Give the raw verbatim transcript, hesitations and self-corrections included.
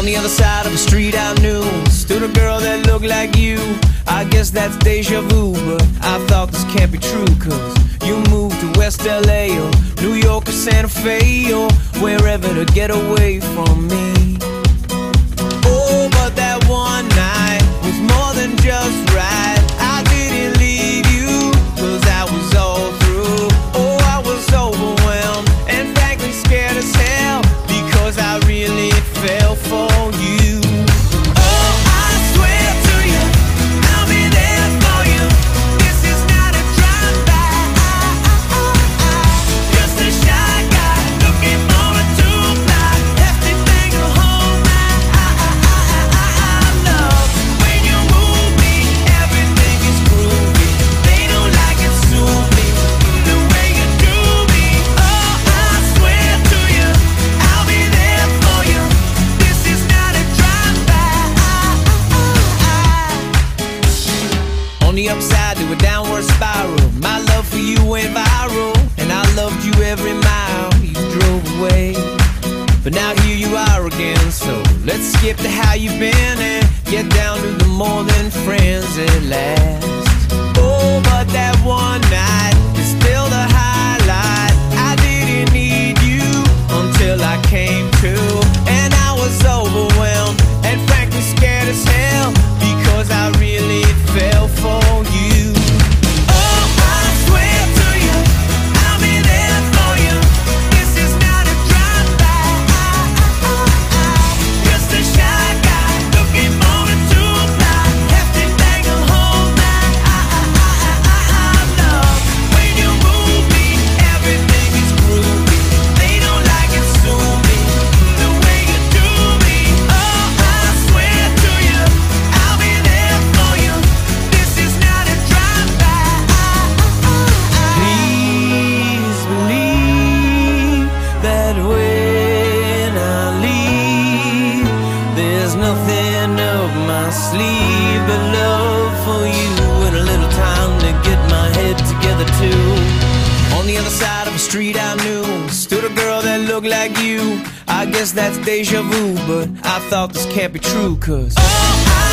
On the other side of the street I knew stood a girl that looked like you. I guess that's deja vu, but I thought this can't be true, cause you moved to West L A or New York or Santa Fe or wherever to get away from me. Oh, but that one night was more than just right. I didn't leave you, cause I was all through. Oh, I was overwhelmed and frankly scared as hell, because I really fell for you. Oh, I swear to you, I'll be there for you. This is not a drive-by, just a shy guy looking for a two-ply, hefty thing to hold my love. When you move me, everything is groovy. They don't like it, sue me the way you do me. Oh, I swear to you, I'll be there for you. This is not a drive-by. On the upside to a downward spiral, my love for you went viral, and I loved you every mile you drove away. But now here you are again, so let's skip to how you've been and get down to the more than friends at last. Oh, but that one night is still the highlight. I didn't need you until I came to, and I was overwhelmed and frankly scared as hell, because I really fell for you. Oh, I swear to you, I'll be there for you. This is not a drive-by, just a shy guy looking for a two-ply, hefty thing to hold my love. When you move me, everything is groovy. They don't like it, sue me the way you do me. Oh, I swear to you, I'll be there for you. This is not a drive-by. Please believe that when I leave, there's nothing up my sleeve but love for you and a little time to get my head together too. On the other side of the street I knew stood a girl that looked like you. I guess that's deja vu, but I thought this can't be true, cause oh, I